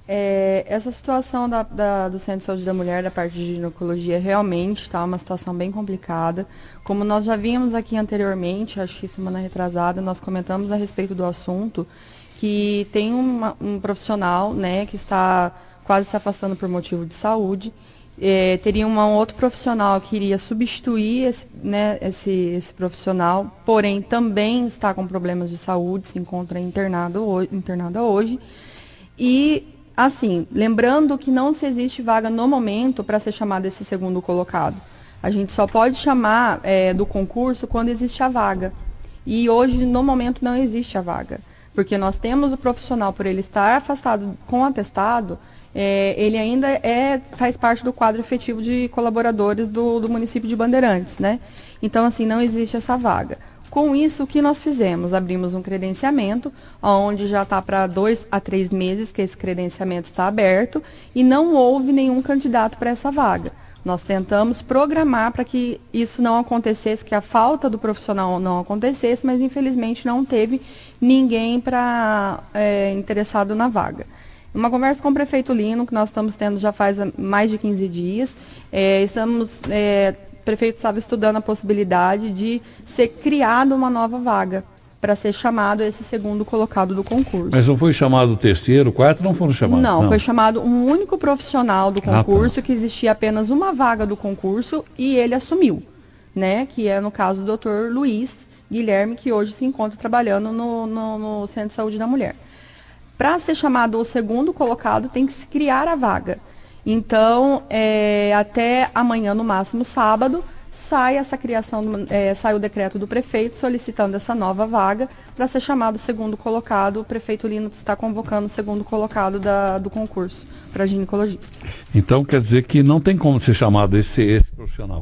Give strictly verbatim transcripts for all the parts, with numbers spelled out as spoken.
É, essa situação da, da, do Centro de Saúde da Mulher, da parte de ginecologia, realmente está uma situação bem complicada. Como nós já vimos aqui anteriormente, acho que semana retrasada, nós comentamos a respeito do assunto, que tem uma, um profissional, né, que está quase se afastando por motivo de saúde. É, teria um outro profissional que iria substituir esse, né, esse, esse profissional, porém também está com problemas de saúde, se encontra internado hoje, internada hoje. E assim, lembrando que não se existe vaga no momento para ser chamado esse segundo colocado. A gente só pode chamar é, do concurso quando existe a vaga. E hoje, no momento, não existe a vaga. Porque nós temos o profissional, por ele estar afastado com atestado, é, ele ainda é, faz parte do quadro efetivo de colaboradores do, do município de Bandeirantes, né? Então, assim, não existe essa vaga. Com isso, o que nós fizemos? Abrimos um credenciamento, onde já está para dois a três meses que esse credenciamento está aberto e não houve nenhum candidato para essa vaga. Nós tentamos programar para que isso não acontecesse, que a falta do profissional não acontecesse, mas infelizmente não teve ninguém para é, interessado na vaga. Uma conversa com o prefeito Lino, que nós estamos tendo já faz mais de quinze dias, é, estamos... É, o prefeito estava estudando a possibilidade de ser criada uma nova vaga para ser chamado esse segundo colocado do concurso. Mas não foi chamado o terceiro, o quarto, não foram chamados? Não, não, foi chamado um único profissional do concurso, ah, tá. que existia apenas uma vaga do concurso e ele assumiu, né? Que é no caso do doutor Luiz Guilherme, que hoje se encontra trabalhando no, no, no Centro de Saúde da Mulher. Para ser chamado o segundo colocado, tem que se criar a vaga. Então, é, até amanhã, no máximo sábado, sai essa criação, é, sai o decreto do prefeito solicitando essa nova vaga para ser chamado o segundo colocado. O prefeito Lino está convocando o segundo colocado da, do concurso para ginecologista. Então, quer dizer que não tem como ser chamado esse, esse profissional?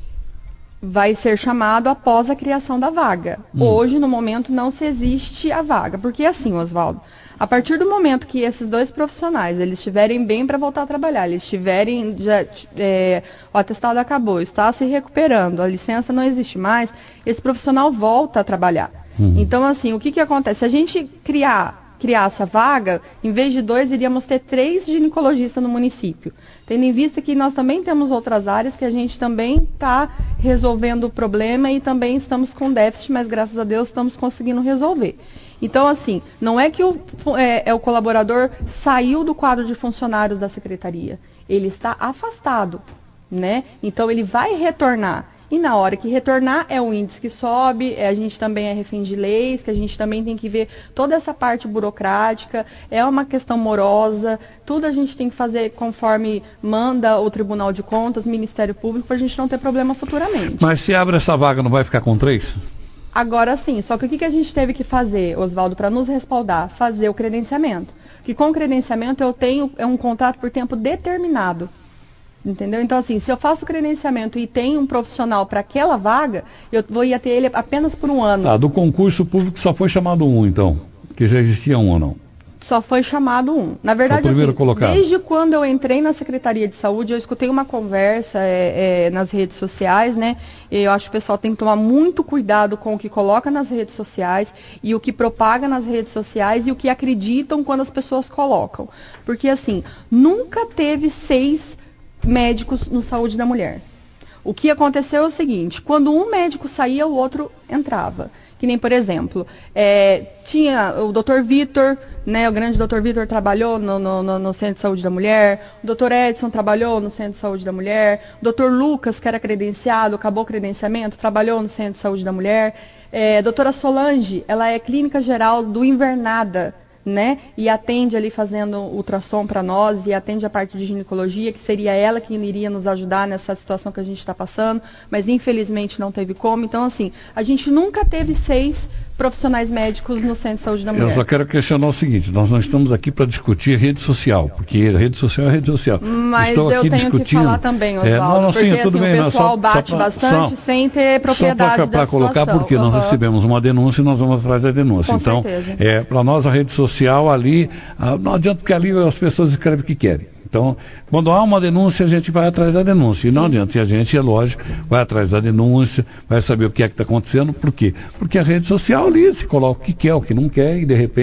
Vai ser chamado após a criação da vaga. Hum. Hoje, no momento, não se existe a vaga. Porque assim, Oswaldo, a partir do momento que esses dois profissionais, eles estiverem bem para voltar a trabalhar, eles estiverem, já, é, o atestado acabou, está se recuperando, a licença não existe mais, esse profissional volta a trabalhar. Hum. Então, assim, o que que acontece? Se a gente criar... criasse a vaga, em vez de dois, iríamos ter três ginecologistas no município. Tendo em vista que nós também temos outras áreas que a gente também está resolvendo o problema e também estamos com déficit, mas graças a Deus estamos conseguindo resolver. Então, assim, não é que o, é, é o colaborador saiu do quadro de funcionários da secretaria, ele está afastado, né? Então, ele vai retornar. E na hora que retornar, é o índice que sobe, é, a gente também é refém de leis, que a gente também tem que ver toda essa parte burocrática, é uma questão morosa, tudo a gente tem que fazer conforme manda o Tribunal de Contas, Ministério Público, para a gente não ter problema futuramente. Mas se abre essa vaga, não vai ficar com três? Agora sim, só que o que, que a gente teve que fazer, Oswaldo, para nos respaldar? Fazer o credenciamento. Que com o credenciamento eu tenho é um contrato por tempo determinado. Entendeu? Então, assim, se eu faço o credenciamento e tenho um profissional para aquela vaga, eu vou ir ter ele apenas por um ano. Tá, do concurso público só foi chamado um, então? Que já existia um ou não? Só foi chamado um. Na verdade, assim, desde quando eu entrei na Secretaria de Saúde, eu escutei uma conversa é, é, nas redes sociais, né? Eu acho que o pessoal tem que tomar muito cuidado com o que coloca nas redes sociais e o que propaga nas redes sociais e o que acreditam quando as pessoas colocam. Porque, assim, nunca teve seis médicos no Saúde da Mulher. O que aconteceu é o seguinte, quando um médico saía, o outro entrava. Que nem, por exemplo, é, tinha o doutor Vitor, né, o grande doutor Vitor trabalhou no, no, no Centro de Saúde da Mulher, o doutor Edson trabalhou no Centro de Saúde da Mulher, o doutor Lucas, que era credenciado, acabou o credenciamento, trabalhou no Centro de Saúde da Mulher, é, a doutora Solange, ela é clínica geral do Invernada, né? E atende ali fazendo ultrassom para nós e atende a parte de ginecologia, que seria ela que iria nos ajudar nessa situação que a gente está passando, mas infelizmente não teve como. Então, assim, a gente nunca teve seis profissionais médicos no Centro de Saúde da Mulher. Eu só quero questionar o seguinte, nós não estamos aqui para discutir rede social, porque rede social é rede social. Mas Estou eu aqui tenho discutindo... que falar também, Oswaldo, é, não, não, porque sim, tudo assim, bem, o pessoal só, bate só pra, bastante só, sem ter propriedade só para colocar, situação. porque uhum. nós recebemos uma denúncia e nós vamos atrás da denúncia. Com então, certeza. é, para nós a rede social ali, ah, não adianta porque ali as pessoas escrevem o que querem. Então, quando há uma denúncia, a gente vai atrás da denúncia. E não adianta. E a gente, é lógico, vai atrás da denúncia, vai saber o que é que está acontecendo. Por quê? Porque a rede social ali se coloca o que quer, o que não quer, e de repente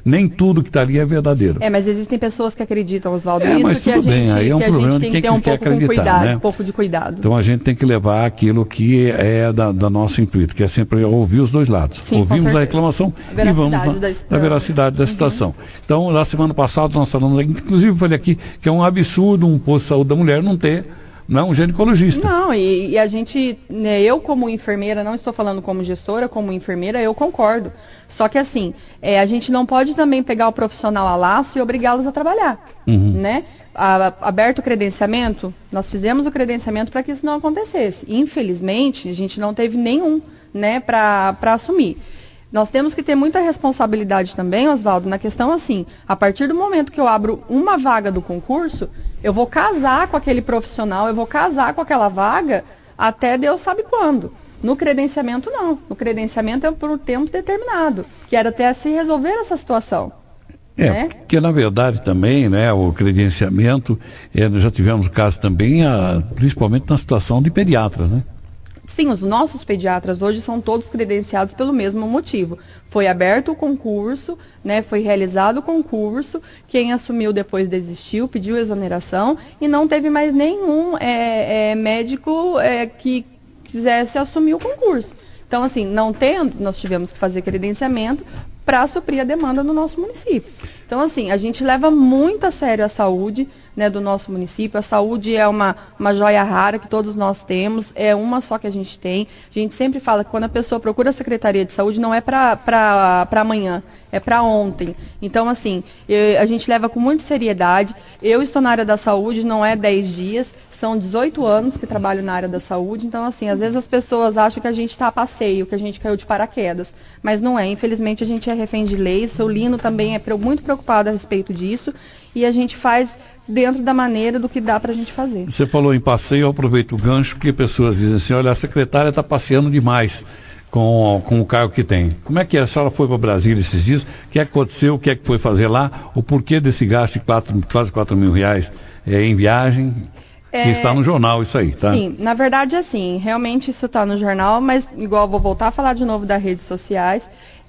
nem tudo que está ali é verdadeiro. É, mas existem pessoas que acreditam, Oswaldo, é, isso que a gente, bem, aí é um que a gente tem que ter um pouco com cuidado, né? um pouco de cuidado. Então a gente tem que levar aquilo que é da, da nosso intuito, que é sempre ouvir os dois lados. Sim, ouvimos a reclamação a e vamos na, da, da veracidade da uhum. situação. Então, na semana passada nós falamos, inclusive eu falei aqui, que é um absurdo um posto de saúde da mulher não ter não é um ginecologista. Não, e, e a gente, né, eu como enfermeira, não estou falando como gestora, como enfermeira, eu concordo. Só que assim, é, a gente não pode também pegar o profissional a laço e obrigá-los a trabalhar, uhum. né? A, aberto o credenciamento, nós fizemos o credenciamento para que isso não acontecesse. Infelizmente, a gente não teve nenhum, né, para assumir. Nós temos que ter muita responsabilidade também, Oswaldo, na questão assim, a partir do momento que eu abro uma vaga do concurso, eu vou casar com aquele profissional, eu vou casar com aquela vaga até Deus sabe quando. No credenciamento, não. No credenciamento é por um tempo determinado, que era até se resolver essa situação. É, né? porque na verdade também, né, o credenciamento, é, nós já tivemos casos também, a, principalmente na situação de pediatras, né? Sim, os nossos pediatras hoje são todos credenciados pelo mesmo motivo. Foi aberto o concurso, né, foi realizado o concurso, quem assumiu depois desistiu, pediu exoneração e não teve mais nenhum é, é, médico é, que quisesse assumir o concurso. Então, assim, não tendo, nós tivemos que fazer credenciamento para suprir a demanda no nosso município. Então, assim, a gente leva muito a sério a saúde, né, do nosso município. A saúde é uma, uma joia rara que todos nós temos, é uma só que a gente tem. A gente sempre fala que quando a pessoa procura a Secretaria de Saúde, não é para amanhã, é para ontem. Então, assim, eu, a gente leva com muita seriedade. Eu estou na área da saúde, não é dez dias, são dezoito anos que trabalho na área da saúde. Então, assim, às vezes as pessoas acham que a gente está a passeio, que a gente caiu de paraquedas. Mas não é. Infelizmente, a gente é refém de lei. O seu Lino também é muito preocupado a respeito disso. E a gente faz dentro da maneira do que dá para a gente fazer. Você falou em passeio, eu aproveito o gancho, porque pessoas dizem assim, olha, a secretária está passeando demais com, com o cargo que tem. Como é que é? A senhora foi para Brasília esses dias? O que é que aconteceu? O que é que foi fazer lá? O porquê desse gasto de quatro, quase quatro mil reais é, em viagem? É, que está no jornal isso aí, tá? Sim, na verdade, assim, realmente isso está no jornal, mas igual eu vou voltar a falar de novo das redes sociais,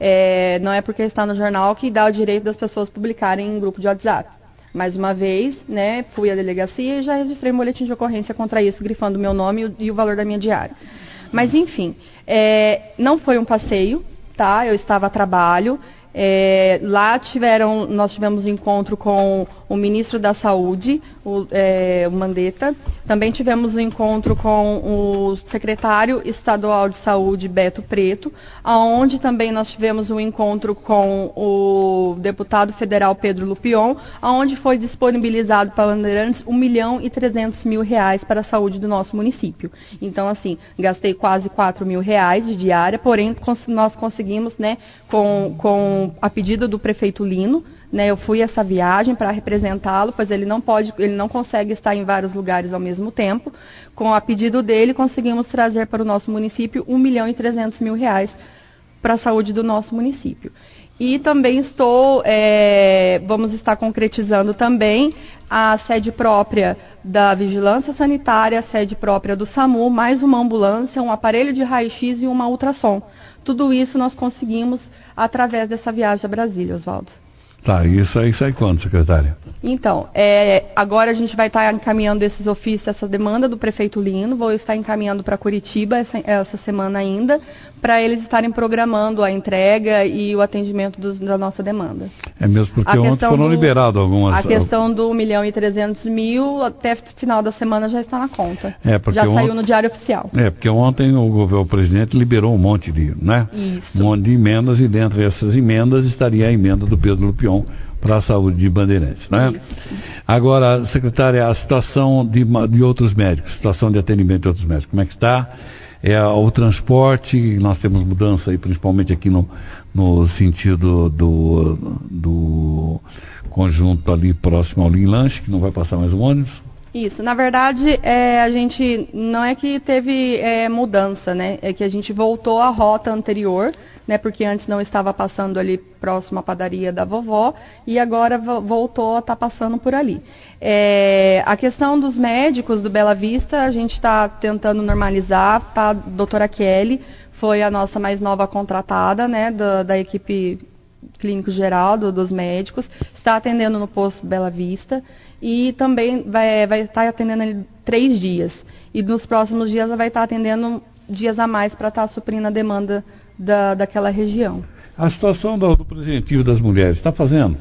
é, não é porque está no jornal que dá o direito das pessoas publicarem em grupo de WhatsApp. Mais uma vez, né, fui à delegacia e já registrei um boletim de ocorrência contra isso, grifando o meu nome e o, e o valor da minha diária. Mas, enfim, é, não foi um passeio, tá? Eu estava a trabalho. É, lá tiveram, nós tivemos um encontro com o ministro da Saúde, o, é, o Mandetta. Também tivemos um encontro com o secretário estadual de Saúde, Beto Preto, onde também nós tivemos um encontro com o deputado federal Pedro Lupion, onde foi disponibilizado para Bandeirantes um milhão e trezentos mil reais para a saúde do nosso município. Então, assim, gastei quase quatro mil reais de diária, porém cons- nós conseguimos, né, com, com a pedido do prefeito Lino, né, eu fui essa viagem para representá-lo, pois ele não pode, ele não consegue estar em vários lugares ao mesmo tempo. Com a pedido dele, conseguimos trazer para o nosso município um milhão e trezentos mil reais para a saúde do nosso município. E também estou, é, vamos estar concretizando também a sede própria da Vigilância Sanitária, a sede própria do SAMU, mais uma ambulância, um aparelho de raio-x e uma ultrassom. Tudo isso nós conseguimos através dessa viagem a Brasília, Oswaldo. Tá, isso aí sai quando, secretária? Então, é, agora a gente vai estar encaminhando esses ofícios, essa demanda do prefeito Lino, vou estar encaminhando para Curitiba essa, essa semana ainda, para eles estarem programando a entrega e o atendimento dos, da nossa demanda. É mesmo, porque ontem foram liberados algumas... A questão do um milhão e trezentos mil, até final da semana já está na conta. É, porque já ontem, saiu no Diário Oficial. É, porque ontem o, o presidente liberou um monte de, né? Isso. Um monte de emendas e dentro dessas emendas estaria a emenda do Pedro Lupion para a saúde de Bandeirantes, né? Isso. Agora, secretária, a situação de, de outros médicos, situação de atendimento de outros médicos, como é que está? É, o transporte, nós temos mudança aí, principalmente aqui no, no sentido do, do conjunto ali próximo ao Lean Lanche, que não vai passar mais um ônibus. Isso, na verdade, é, a gente não é que teve é, mudança, né? É que a gente voltou à rota anterior, né? Porque antes não estava passando ali próximo à padaria da vovó e agora voltou a estar passando por ali. É, a questão dos médicos do Bela Vista, a gente está tentando normalizar, tá? A doutora Kelly foi a nossa mais nova contratada, né? Da, da equipe clínico geral do, dos médicos, está atendendo no posto Bela Vista e também vai, vai estar atendendo ali três dias. E nos próximos dias vai estar atendendo dias a mais para estar suprindo a demanda da, daquela região. A situação do, do preventivo das mulheres, está fazendo?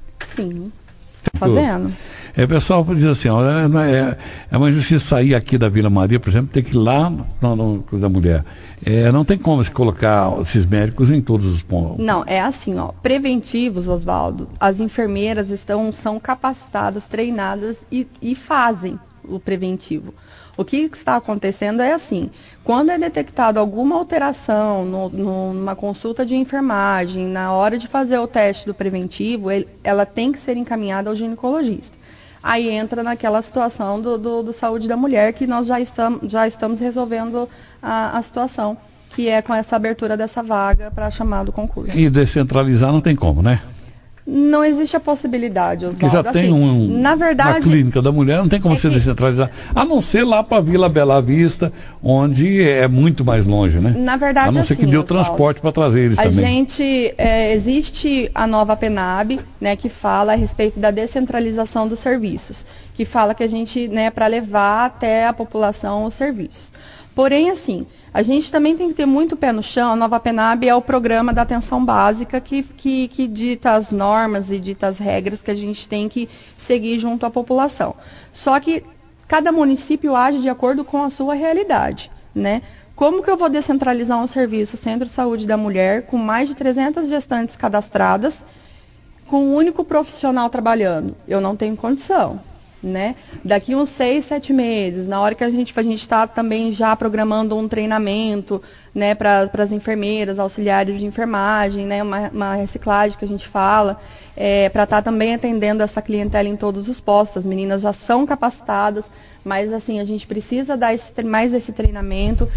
Sim, está fazendo. É, o pessoal diz assim, ó, é, é, é uma injustiça sair aqui da Vila Maria, por exemplo, ter que ir lá no, no Cruz da Mulher. É, não tem como se colocar esses médicos em todos os pontos. Não, é assim, ó, preventivos, Oswaldo, as enfermeiras estão, são capacitadas, treinadas e, e fazem o preventivo. O que está acontecendo é assim, quando é detectado alguma alteração no, no, numa consulta de enfermagem, na hora de fazer o teste do preventivo, ele, ela tem que ser encaminhada ao ginecologista. Aí entra naquela situação do, do, do saúde da mulher, que nós já estamos, já estamos resolvendo a, a situação, que é com essa abertura dessa vaga para chamado concurso. E descentralizar não tem como, né? Não existe a possibilidade, Oswaldo. Que já assim, tem um, na verdade, uma clínica da mulher, não tem como é você que... descentralizar. A não ser lá para a Vila Bela Vista, onde é muito mais longe, né? Na verdade, a não ser assim, que dê o Oswaldo, transporte para trazer eles a também. Gente, é, existe a nova PENAB, né, que fala a respeito da descentralização dos serviços, que fala que a gente, né, para levar até a população os serviços. Porém, assim, a gente também tem que ter muito pé no chão. A nova PENAB é o programa da atenção básica que, que, que dita as normas e dita as regras que a gente tem que seguir junto à população. Só que cada município age de acordo com a sua realidade, né? Como que eu vou descentralizar um serviço, Centro de Saúde da Mulher, com mais de trezentas gestantes cadastradas, com um único profissional trabalhando? Eu não tenho condição. Né? Daqui uns seis, sete meses, na hora que a gente a gente está também já programando um treinamento, né, para as enfermeiras, auxiliares de enfermagem, né, uma, uma reciclagem que a gente fala, é, para estar tá também atendendo essa clientela em todos os postos. As meninas já são capacitadas, mas assim, a gente precisa dar esse, mais esse treinamento.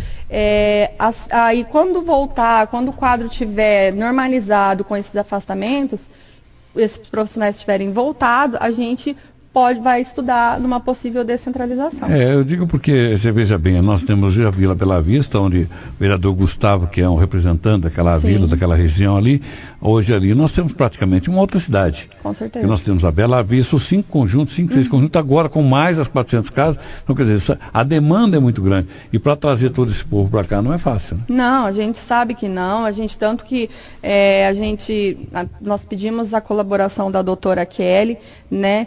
É, as, aí quando voltar, quando o quadro estiver normalizado com esses afastamentos, esses profissionais estiverem voltados, a gente pode, vai estudar numa possível descentralização. É, eu digo porque, você veja bem, nós temos a Vila Bela Vista, onde o vereador Gustavo, que é um representante daquela Sim. vila, daquela região ali, hoje ali nós temos praticamente uma outra cidade. Com certeza. E nós temos a Bela Vista, os cinco conjuntos, cinco, seis uhum. conjuntos, agora com mais as quatrocentas casas. Então, quer dizer, a demanda é muito grande. E para trazer todo esse povo para cá não é fácil. Né? Não, a gente sabe que não. A gente, tanto que é, a gente, a, nós pedimos a colaboração da doutora Kelly, né?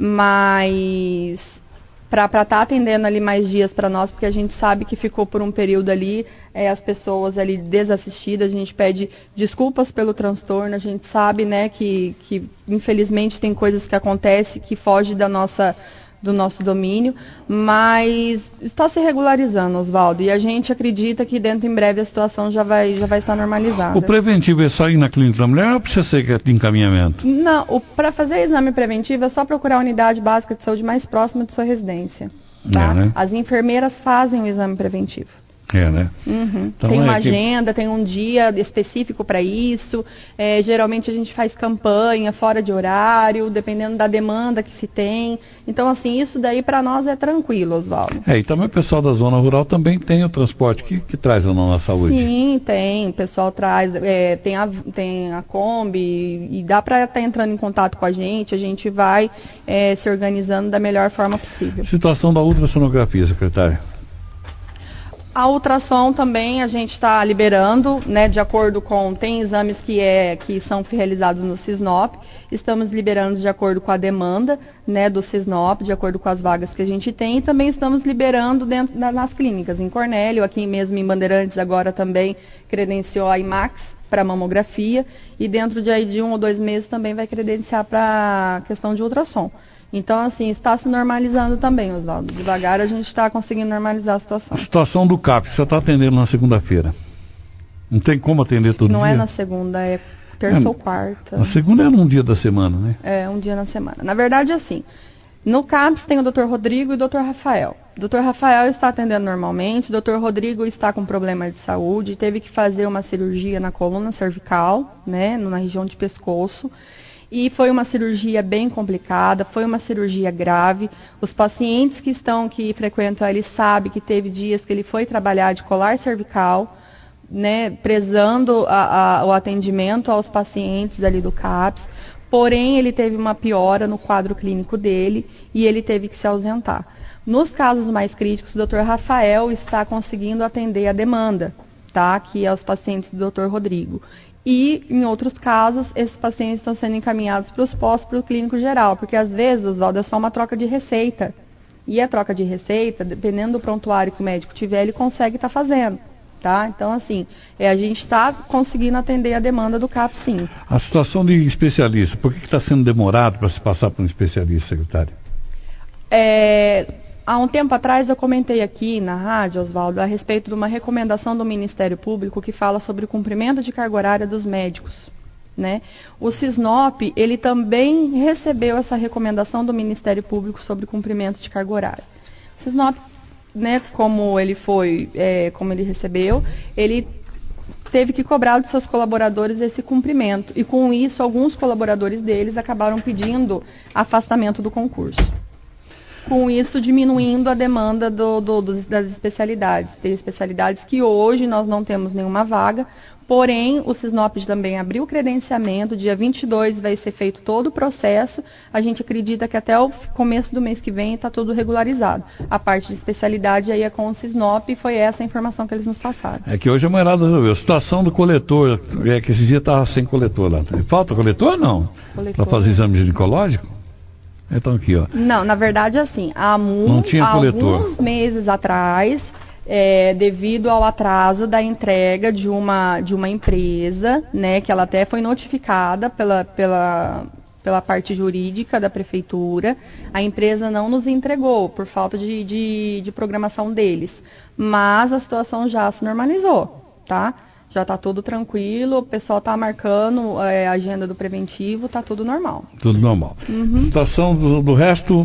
Mas para estar tá atendendo ali mais dias para nós, porque a gente sabe que ficou por um período ali, é, as pessoas ali desassistidas, a gente pede desculpas pelo transtorno, a gente sabe, né, que, que infelizmente tem coisas que acontecem que fogem da nossa, do nosso domínio, mas está se regularizando, Oswaldo, e a gente acredita que dentro em breve a situação já vai, já vai estar normalizada. O preventivo é só ir na clínica da mulher ou precisa ser de encaminhamento? Não, para fazer exame preventivo é só procurar a unidade básica de saúde mais próxima de sua residência. Tá? É, né? As enfermeiras fazem o exame preventivo. É, né? Uhum. Então, tem uma é agenda, que... tem um dia específico para isso. É, geralmente a gente faz campanha fora de horário, dependendo da demanda que se tem. Então, assim, isso daí para nós é tranquilo, Oswaldo. É, e também o pessoal da zona rural também tem o transporte que, que traz ou não na saúde? Sim, tem. O pessoal traz, é, tem, a, tem a Kombi e dá para estar tá entrando em contato com a gente. A gente vai é, se organizando da melhor forma possível. Situação da ultrassonografia, secretária. A ultrassom também a gente está liberando, né, de acordo com, tem exames que, é, que são realizados no Cisnop, estamos liberando de acordo com a demanda, né, do Cisnop, de acordo com as vagas que a gente tem, e também estamos liberando dentro da, nas clínicas, em Cornélio, aqui mesmo em Bandeirantes agora também credenciou a IMAX para mamografia, e dentro de, aí, de um ou dois meses também vai credenciar para a questão de ultrassom. Então, assim, está se normalizando também, Oswaldo. Devagar a gente está conseguindo normalizar a situação. A situação do C A P, que você está atendendo na segunda-feira. Não tem como atender todo Não dia? Não é na segunda, é terça é, ou quarta. Na segunda é um dia da semana, né? É, um dia na semana. Na verdade, assim, no C A P S tem o doutor Rodrigo e o doutor Rafael. O doutor Rafael está atendendo normalmente, o doutor Rodrigo está com problema de saúde, teve que fazer uma cirurgia na coluna cervical, né, na região de pescoço. E foi uma cirurgia bem complicada, foi uma cirurgia grave. Os pacientes que estão, que frequentam ele, sabem que teve dias que ele foi trabalhar de colar cervical, né, prezando a, a, o atendimento aos pacientes ali do CAPS, porém ele teve uma piora no quadro clínico dele e ele teve que se ausentar. Nos casos mais críticos, o doutor Rafael está conseguindo atender a demanda, tá, que é os pacientes do doutor Rodrigo. E, em outros casos, esses pacientes estão sendo encaminhados para os postos, para o clínico geral, porque às vezes, Oswaldo, é só uma troca de receita. E a troca de receita, dependendo do prontuário que o médico tiver, ele consegue estar fazendo. Tá? Então, assim, é, a gente está conseguindo atender a demanda do CAPS, sim. A situação de especialista, por que está sendo demorado para se passar para um especialista, secretário? É, há um tempo atrás eu comentei aqui na rádio, Oswaldo, a respeito de uma recomendação do Ministério Público que fala sobre o cumprimento de carga horária dos médicos. Né? O Cisnop, ele também recebeu essa recomendação do Ministério Público sobre o cumprimento de carga horária. O Cisnop, né, como ele foi, é, como ele recebeu, ele teve que cobrar dos seus colaboradores esse cumprimento. E com isso, alguns colaboradores deles acabaram pedindo afastamento do concurso. Com isso, diminuindo a demanda do, do, dos, das especialidades. Tem especialidades que hoje nós não temos nenhuma vaga, porém, o Cisnop também abriu o credenciamento, dia vinte e dois vai ser feito todo o processo, a gente acredita que até o começo do mês que vem está tudo regularizado. A parte de especialidade aí é com o Cisnop e foi essa a informação que eles nos passaram. É que hoje a mulherada resolveu. A situação do coletor, é que esse dia estava sem coletor lá. Falta coletor ou não? Para fazer exame ginecológico? Então aqui, ó. Não, na verdade, assim, há, mu- não tinha há coletor. alguns meses atrás, é, devido ao atraso da entrega de uma, de uma empresa, né, que ela até foi notificada pela, pela, pela parte jurídica da prefeitura, a empresa não nos entregou por falta de, de, de programação deles. Mas a situação já se normalizou, tá? Já está tudo tranquilo, o pessoal está marcando é, a agenda do preventivo, está tudo normal. Tudo normal. Uhum. Situação do, do resto,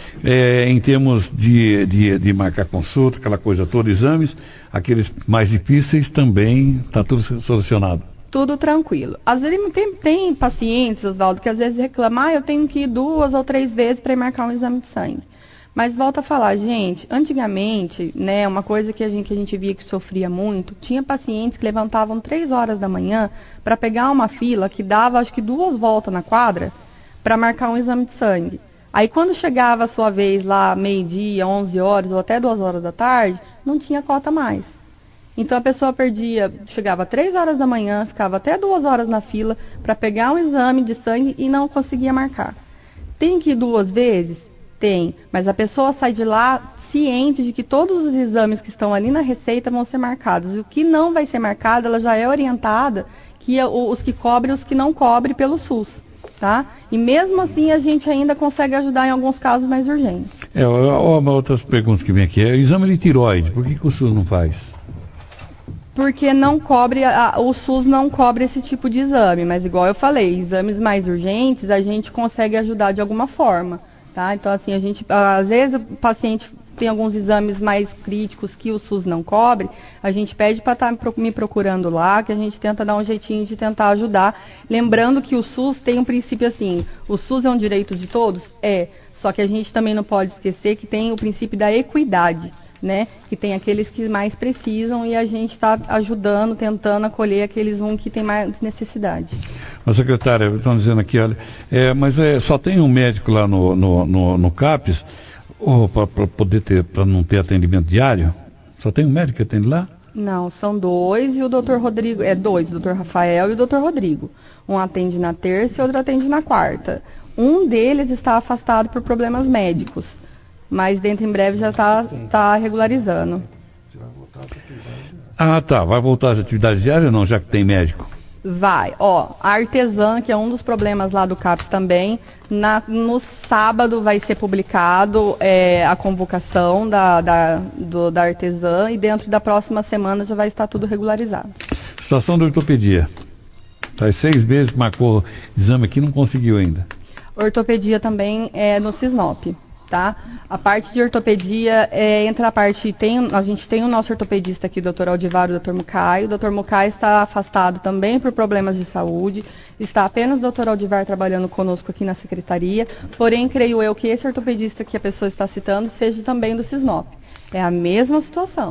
é, em termos de, de, de marcar consulta, aquela coisa toda, exames, aqueles mais difíceis também, está tudo solucionado. Tudo tranquilo. Às vezes tem, tem pacientes, Oswaldo, que às vezes reclamam, ah, eu tenho que ir duas ou três vezes para marcar um exame de sangue. Mas volta a falar, gente, antigamente, né, uma coisa que a gente, que a gente via que sofria muito, tinha pacientes que levantavam três horas da manhã para pegar uma fila que dava, acho que duas voltas na quadra, para marcar um exame de sangue. Aí quando chegava a sua vez lá, meio-dia, onze horas ou até duas horas da tarde, não tinha cota mais. Então a pessoa perdia, chegava três horas da manhã, ficava até duas horas na fila para pegar um exame de sangue e não conseguia marcar. Tem que ir duas vezes? Tem, mas a pessoa sai de lá ciente de que todos os exames que estão ali na receita vão ser marcados. E o que não vai ser marcado, ela já é orientada que é os que cobrem e os que não cobrem pelo SUS, tá? E mesmo assim a gente ainda consegue ajudar em alguns casos mais urgentes. É, uma outras perguntas que vem aqui. É, exame de tireoide, por que, que o SUS não faz? Porque não cobre, a, o SUS não cobre esse tipo de exame, mas igual eu falei, exames mais urgentes a gente consegue ajudar de alguma forma. Tá? Então, assim, a gente, às vezes o paciente tem alguns exames mais críticos que o SUS não cobre, a gente pede para estar me procurando lá, que a gente tenta dar um jeitinho de tentar ajudar. Lembrando que o SUS tem um princípio assim, o SUS é um direito de todos? É, só que a gente também não pode esquecer que tem o princípio da equidade, né? Que tem aqueles que mais precisam e a gente está ajudando, tentando acolher aqueles um que tem mais necessidade. Mas, secretária, estão dizendo aqui, olha, é, mas é, só tem um médico lá no, no, no, no CAPS, ou para poder ter, para não ter atendimento diário? Só tem um médico que atende lá? Não, são dois e o doutor Rodrigo, é dois, o doutor Rafael e o doutor Rodrigo. Um atende na terça e outro atende na quarta. Um deles está afastado por problemas médicos, mas dentro em breve já está tá regularizando. Ah, tá. Vai voltar às atividades diárias ou não, já que tem médico? Vai. Ó, a artesã, que é um dos problemas lá do CAPS também, na, no sábado vai ser publicado é, a convocação da, da, do, da artesã e dentro da próxima semana já vai estar tudo regularizado. Situação da ortopedia. Faz seis meses que marcou exame aqui e não conseguiu ainda. Ortopedia também é no Cisnop. Tá? A parte de ortopedia é, entra a parte, tem, a gente tem o nosso ortopedista aqui, o doutor Aldivar, o doutor Mucay. O doutor Mucay está afastado também por problemas de saúde. Está apenas o doutor Aldivar trabalhando conosco aqui na secretaria. Porém, creio eu que esse ortopedista que a pessoa está citando seja também do Cisnop. É a mesma situação.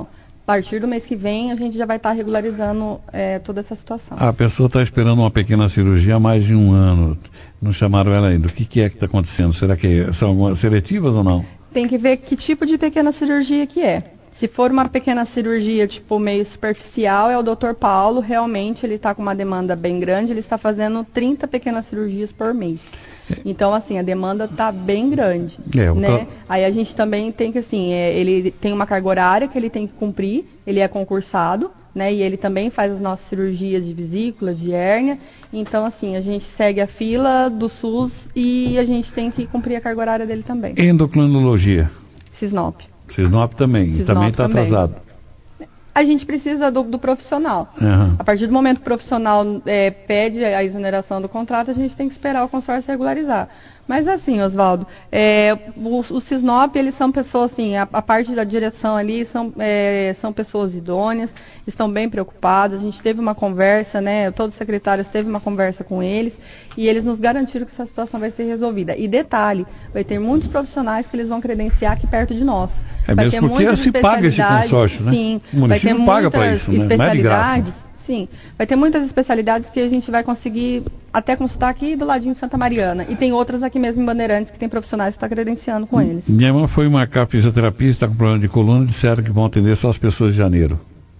partir do mês que vem, a gente já vai estar tá regularizando é, toda essa situação. A pessoa está esperando uma pequena cirurgia há mais de um ano. Não chamaram ela ainda. O que, que é que está acontecendo? Será que são algumas seletivas ou não? Tem que ver que tipo de pequena cirurgia que é. Se for uma pequena cirurgia, tipo, meio superficial, é o doutor Paulo. Realmente, ele está com uma demanda bem grande. Ele está fazendo trinta pequenas cirurgias por mês. Então, assim, a demanda está bem grande, é, né? Tô... Aí a gente também tem que, assim, é, ele tem uma carga horária que ele tem que cumprir, ele é concursado, né? E ele também faz as nossas cirurgias de vesícula, de hérnia. Então, assim, a gente segue a fila do SUS e a gente tem que cumprir a carga horária dele também. Endocrinologia? Cisnop. Cisnop também, Cisnop também está atrasado. A gente precisa do, do profissional. Uhum. A partir do momento que o profissional é, pede a exoneração do contrato, a gente tem que esperar o consórcio regularizar. Mas assim, Oswaldo, é, o, o Cisnop, eles são pessoas, assim, a, a parte da direção ali são, é, são pessoas idôneas, estão bem preocupados. A gente teve uma conversa, né, todos os secretários teve uma conversa com eles e eles nos garantiram que essa situação vai ser resolvida. E detalhe, vai ter muitos profissionais que eles vão credenciar aqui perto de nós. É vai mesmo ter porque se paga esse consórcio, né? Sim, o município vai ter paga para isso, né? Não é de graça. Sim, vai ter muitas especialidades que a gente vai conseguir até consultar aqui do ladinho de Santa Mariana. E tem outras aqui mesmo em Bandeirantes que tem profissionais que estão credenciando com eles. Minha irmã foi marcar fisioterapia, está com problema de coluna, disseram que vão atender só as pessoas de janeiro.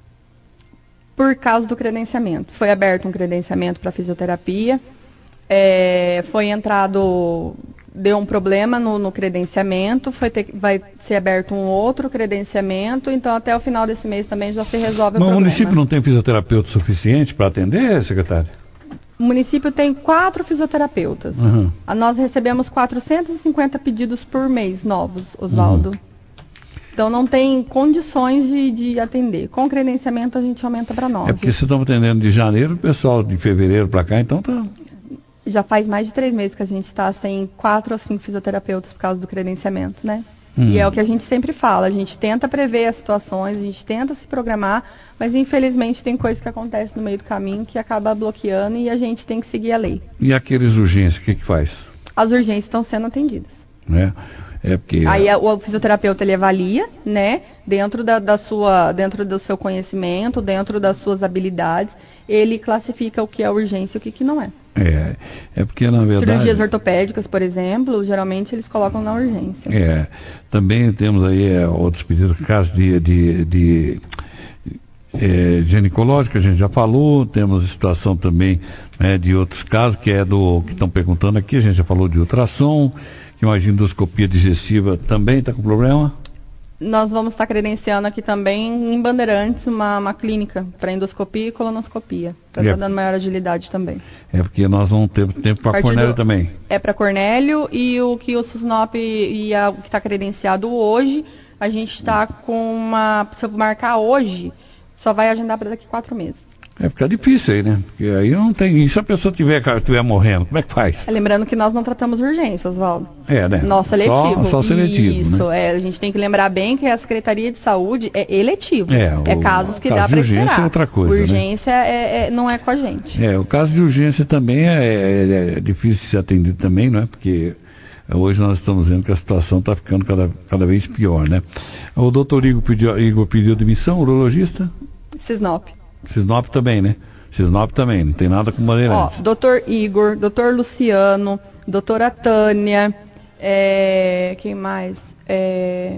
Por causa do credenciamento. Foi aberto um credenciamento para fisioterapia, é, foi entrado... Deu um problema no, no credenciamento, foi ter, vai ser aberto um outro credenciamento, então até o final desse mês também já se resolve o problema. Mas o município não tem fisioterapeuta suficiente para atender, secretária? O município tem quatro fisioterapeutas. Uhum. Nós recebemos quatrocentos e cinquenta pedidos por mês novos, Oswaldo. Uhum. Então não tem condições de, de atender. Com credenciamento a gente aumenta para nove. É porque vocês estão atendendo de janeiro, o pessoal de fevereiro para cá, então tá... Já faz mais de três meses que a gente está sem quatro ou cinco fisioterapeutas por causa do credenciamento, né? Hum. E é o que a gente sempre fala, a gente tenta prever as situações, a gente tenta se programar, mas infelizmente tem coisas que acontecem no meio do caminho que acaba bloqueando e a gente tem que seguir a lei. E aqueles urgências, o que que faz? As urgências estão sendo atendidas. É, é porque... Aí a, o fisioterapeuta ele avalia, né, dentro, da, da sua, dentro do seu conhecimento, dentro das suas habilidades, ele classifica o que é urgência e o que, que não é. É, é porque na verdade... Cirurgias ortopédicas, por exemplo, geralmente eles colocam na urgência. É, também temos aí é, outros pedidos, casos de, de, de é, ginecológica, a gente já falou, temos a situação também né, de outros casos, que é do que estão perguntando aqui, a gente já falou de ultrassom, que uma endoscopia digestiva também está com problema? Nós vamos estar credenciando aqui também em Bandeirantes uma, uma clínica para endoscopia e colonoscopia. Está é, dando maior agilidade também. É porque nós vamos ter tempo para Cornélio do, também. É para Cornélio e o que o Cisnop e a, o que está credenciado hoje, a gente está com uma... Se eu marcar hoje, só vai agendar para daqui a quatro meses. É porque é difícil aí, né? Porque aí não tem... E se a pessoa tiver, tiver morrendo, como é que faz? É, lembrando que nós não tratamos urgência, Oswaldo. É, né? Nosso seletivo. Só, só seletivo, Isso, né? é. A gente tem que lembrar bem que a Secretaria de Saúde é eletivo. É, é casos que caso dá para esperar. Urgência é outra coisa, urgência né? é, é, não é com a gente. É, o caso de urgência também é, é, é difícil de ser atendido também, não é? Porque hoje nós estamos vendo que a situação está ficando cada, cada vez pior, né? O doutor Igor pediu, Igor pediu demissão, urologista? Cisnop. Cisnop também, né? Cisnop também, não tem nada com Bandeirantes. Ó, doutor Igor, doutor Luciano, doutora Tânia, é, quem mais? É,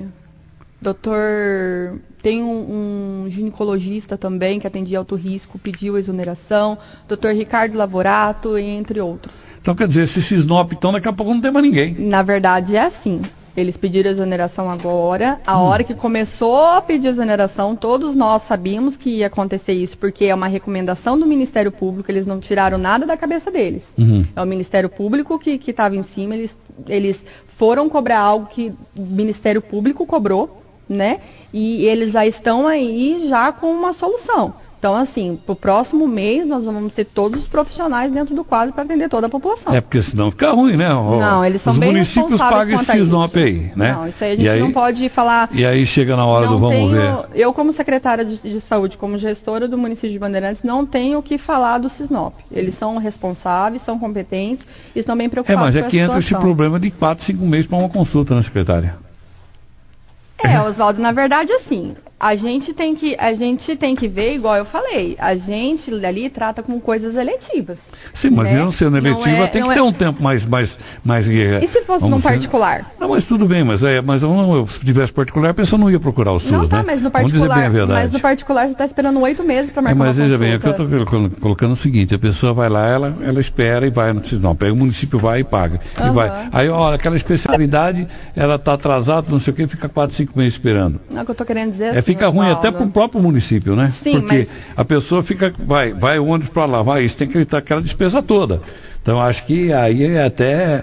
doutor... Tem um, um ginecologista também que atendia alto risco, pediu exoneração, doutor Ricardo Lavorato, entre outros. Então quer dizer, esse Cisnop, então daqui a pouco não tem mais ninguém. Na verdade é assim. Eles pediram exoneração agora. A hum. hora que começou a pedir exoneração, todos nós sabíamos que ia acontecer isso, porque é uma recomendação do Ministério Público, eles não tiraram nada da cabeça deles. Uhum. É o Ministério Público que estava em cima, eles, eles foram cobrar algo que o Ministério Público cobrou, né? E eles já estão aí já com uma solução. Então, assim, para o próximo mês, nós vamos ter todos os profissionais dentro do quadro para atender toda a população. É, porque senão fica ruim, né? O, não, eles são os bem municípios responsáveis pagam esse Cisnop aí, né? Não, isso aí a gente aí, não pode falar... E aí chega na hora do vamos tenho, ver. Eu, como secretária de, de saúde, como gestora do município de Bandeirantes, não tenho o que falar do Cisnop. Eles são responsáveis, são competentes e estão bem preocupados com a É, mas é que entra situação. esse problema de quatro, cinco meses para uma consulta, né, secretária? É, Oswaldo, na verdade, assim, A gente tem que, a gente tem que ver, igual eu falei, a gente ali trata com coisas eletivas. Sim, mas né? mesmo sendo eletiva, não é, tem que é... ter um tempo mais... mais, mais e se fosse num dizer... particular? Não, mas tudo bem, mas, é, mas se tivesse particular, a pessoa não ia procurar o SUS, não, tá, né? Mas no particular, Vamos dizer bem a verdade. Mas no particular você está esperando oito meses para marcar é, mas uma veja consulta. bem, é que eu estou colocando o seguinte, a pessoa vai lá, ela, ela espera e vai, não precisa não, pega o município, vai e paga. Uhum. E vai. Aí, olha, aquela especialidade, ela está atrasada, não sei o que, fica quatro, cinco meses esperando. Não, é o que eu estou querendo dizer é, assim, fica ruim até para o próprio município, né? Sim, porque mas... a pessoa fica, vai, vai o ônibus para lá, vai, isso tem que evitar aquela despesa toda. Então, acho que aí até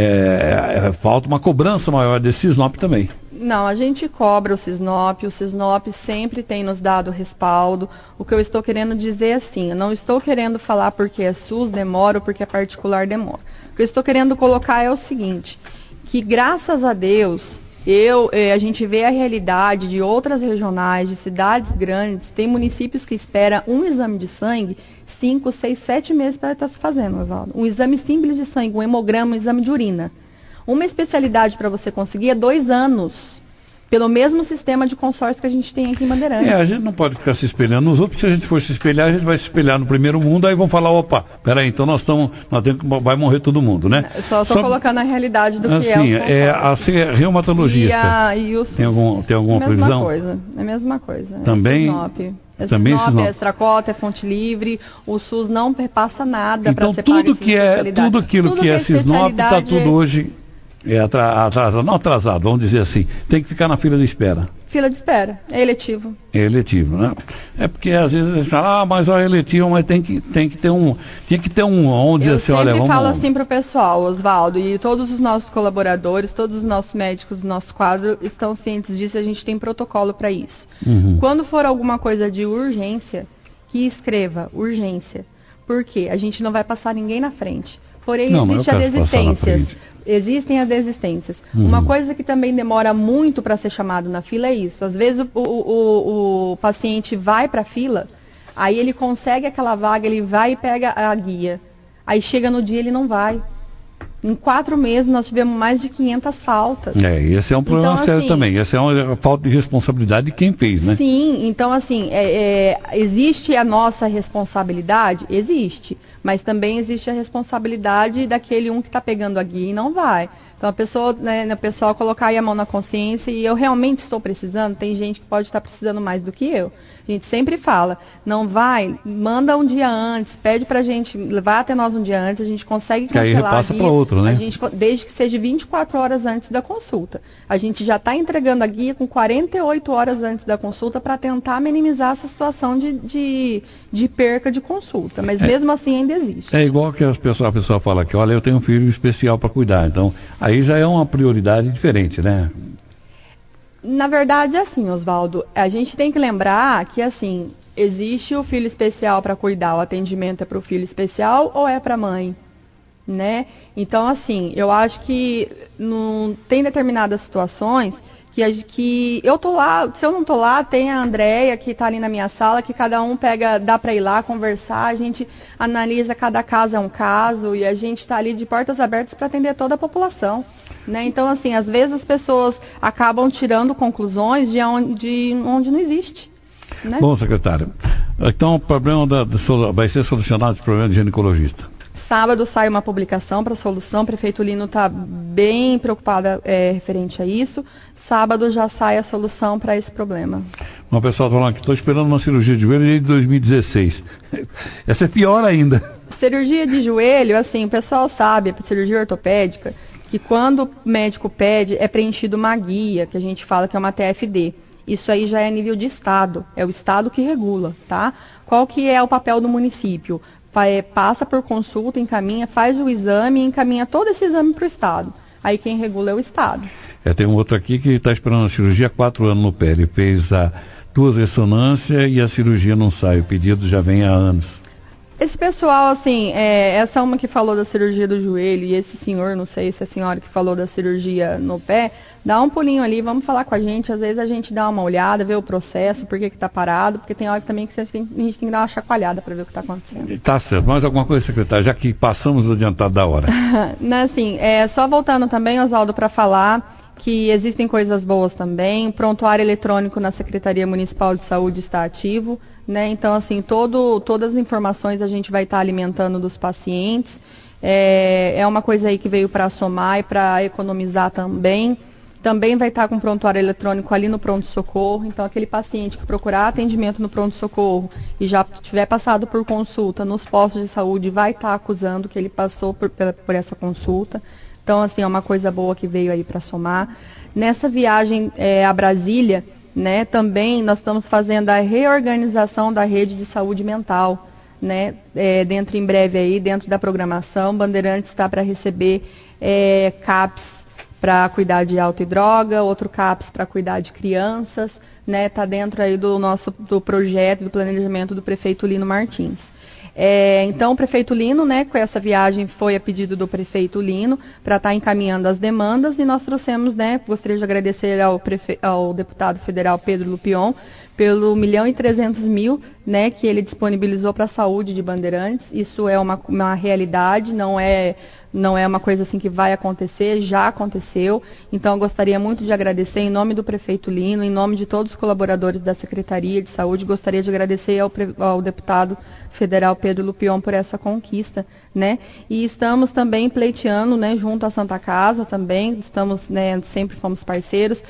é, é, falta uma cobrança maior desse Sisnop também. Não, a gente cobra o Sisnop, o Sisnop sempre tem nos dado respaldo. O que eu estou querendo dizer é assim, eu não estou querendo falar porque é SUS demora ou porque é particular demora. O que eu estou querendo colocar é o seguinte, que graças a Deus... Eu, eh, a gente vê a realidade de outras regionais, de cidades grandes, tem municípios que esperam um exame de sangue cinco, seis, sete meses para estar se fazendo, Oswaldo. Um exame simples de sangue, um hemograma, um exame de urina. Uma especialidade para você conseguir é dois anos, pelo mesmo sistema de consórcio que a gente tem aqui em Bandeirantes. É, a gente não pode ficar se espelhando nos outros, se a gente for se espelhar, a gente vai se espelhar no primeiro mundo, aí vão falar, opa, peraí, então nós estamos, nós temos, vai morrer todo mundo, né? Eu só estou colocando a realidade do que assim, é o consórcio. É, a reumatologista, e a, e o SUS, tem, algum, tem alguma é a mesma previsão? Coisa, é a mesma coisa. Também? É Sisnop. É Também Sisnop, Sisnop. é extracota, é fonte livre, o SUS não passa nada para então, ser tudo que é, tudo aquilo tudo que é, é Sisnop está tudo é... hoje é atrasado, não atrasado, vamos dizer assim, tem que ficar na fila de espera. Fila de espera, é eletivo. É eletivo, né? É porque às vezes eles falam, ah, mas é eletivo, mas tem que, tem que ter um, tem que ter um, vamos dizer assim, olha, vamos... Eu sempre falo assim para o pessoal, Oswaldo, e todos os nossos colaboradores, todos os nossos médicos do nosso quadro estão cientes disso, a gente tem protocolo para isso. Uhum. Quando for alguma coisa de urgência, que escreva urgência, porque a gente não vai passar ninguém na frente. Porém, não, existe as desistências. Existem as desistências. Hum. Uma coisa que também demora muito para ser chamado na fila é isso. Às vezes o, o, o, o paciente vai para a fila, aí ele consegue aquela vaga, ele vai e pega a guia. Aí chega no dia ele não vai. Em quatro meses nós tivemos mais de quinhentas faltas. É, esse é um problema então, sério assim, também. Essa é uma falta de responsabilidade de quem fez, né? Sim, então assim, é, é, existe a nossa responsabilidade? Existe. Mas também existe a responsabilidade daquele um que está pegando a guia e não vai. Então a pessoa, né, a pessoa colocar aí a mão na consciência e eu realmente estou precisando, tem gente que pode estar precisando mais do que eu. A gente sempre fala, não vai, manda um dia antes, pede pra gente, vai até nós um dia antes, a gente consegue cancelar. Que aí repassa para outro, né? A gente, desde que seja vinte e quatro horas antes da consulta. A gente já está entregando a guia com quarenta e oito horas antes da consulta para tentar minimizar essa situação de, de, de perca de consulta. Mas é, mesmo assim ainda existe. É igual que as pessoas, a pessoa fala que, olha, eu tenho um filho especial para cuidar. Então, aí já é uma prioridade diferente, né? Na verdade, é assim, Oswaldo, a gente tem que lembrar que, assim, existe o filho especial para cuidar, o atendimento é para o filho especial ou é para a mãe, né? Então, assim, eu acho que não, tem determinadas situações que, que eu tô lá, se eu não tô lá, tem a Andréia que está ali na minha sala, que cada um pega, dá para ir lá conversar, a gente analisa, cada caso é um caso e a gente está ali de portas abertas para atender toda a população. Né? Então, assim, às vezes as pessoas acabam tirando conclusões de onde, de onde não existe. Né? Bom, secretário, então o problema da, da, vai ser solucionado esse problema de ginecologista. Sábado sai uma publicação para solução, o prefeito Lino está bem preocupado é, referente a isso. Sábado já sai a solução para esse problema. O pessoal está falando que estou esperando uma cirurgia de joelho desde dois mil e dezesseis. Essa é pior ainda. Cirurgia de joelho, assim, o pessoal sabe, a cirurgia ortopédica, que quando o médico pede, é preenchido uma guia, que a gente fala que é uma T F D. Isso aí já é nível de Estado, é o Estado que regula, tá? Qual que é o papel do município? Passa por consulta, encaminha, faz o exame e encaminha todo esse exame para o Estado. Aí quem regula é o Estado. É, tem um outro aqui que está esperando a cirurgia há quatro anos no pé. Ele fez a duas ressonâncias e a cirurgia não sai. O pedido já vem há anos. Esse pessoal, assim, é, essa uma que falou da cirurgia do joelho e esse senhor, não sei se é a senhora que falou da cirurgia no pé, dá um pulinho ali, vamos falar com a gente, às vezes a gente dá uma olhada, vê o processo, por que que tá parado, porque tem hora também que a gente tem, a gente tem que dar uma chacoalhada para ver o que está acontecendo. Tá certo. Mais alguma coisa, secretário, já que passamos do adiantado da hora? Não, assim, é, só voltando também, Oswaldo, para falar que existem coisas boas também. O prontuário eletrônico na Secretaria Municipal de Saúde está ativo, né? Então, assim, todo, todas as informações a gente vai estar alimentando dos pacientes. É, é uma coisa aí que veio para somar e para economizar também. Também vai estar com prontuário eletrônico ali no pronto-socorro. Então, aquele paciente que procurar atendimento no pronto-socorro e já tiver passado por consulta nos postos de saúde, vai estar acusando que ele passou por, por essa consulta. Então, assim, é uma coisa boa que veio aí para somar. Nessa viagem é, a Brasília, né, também nós estamos fazendo a reorganização da rede de saúde mental, né, é, dentro em breve aí, dentro da programação. Bandeirantes está para receber é, CAPS para cuidar de álcool e droga, outro CAPS para cuidar de crianças, né, está dentro aí do nosso do projeto, do planejamento do prefeito Lino Martins. É, então, o prefeito Lino, né, com essa viagem foi a pedido do prefeito Lino para estar tá encaminhando as demandas e nós trouxemos, né, gostaria de agradecer ao, prefe... ao deputado federal Pedro Lupion pelo um milhão e trezentos mil, né, que ele disponibilizou para a saúde de Bandeirantes. Isso é uma, uma realidade, não é... Não é uma coisa assim que vai acontecer, já aconteceu. Então, eu gostaria muito de agradecer, em nome do prefeito Lino, em nome de todos os colaboradores da Secretaria de Saúde, gostaria de agradecer ao, ao deputado federal Pedro Lupion por essa conquista, né? E estamos também pleiteando, né, junto à Santa Casa também, estamos, né, sempre fomos parceiros,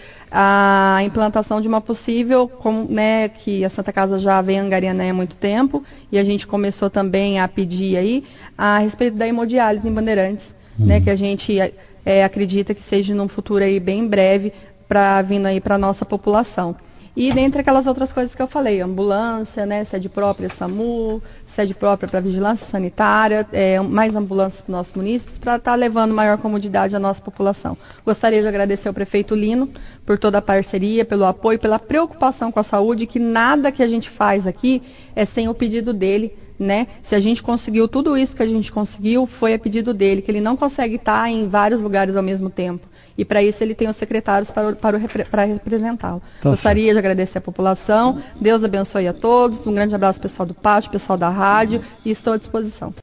a implantação de uma possível, com, né, que a Santa Casa já vem angariando há muito tempo, e a gente começou também a pedir aí, a respeito da hemodiálise em Bandeirantes, hum. né, que a gente é, acredita que seja num futuro aí bem breve, para vindo aí para a nossa população. E dentre aquelas outras coisas que eu falei, ambulância, né, sede própria SAMU, sede própria para vigilância sanitária, é, mais ambulâncias para os nossos munícipes, para estar tá levando maior comodidade à nossa população. Gostaria de agradecer ao prefeito Lino por toda a parceria, pelo apoio, pela preocupação com a saúde, que nada que a gente faz aqui é sem o pedido dele, né? Se a gente conseguiu tudo isso que a gente conseguiu, foi a pedido dele, que ele não consegue estar em vários lugares ao mesmo tempo. E para isso ele tem os secretários para, para, para representá-lo. Tá. Gostaria certo. de agradecer a população. Deus abençoe a todos. Um grande abraço pessoal do pátio, pessoal da rádio, e estou à disposição.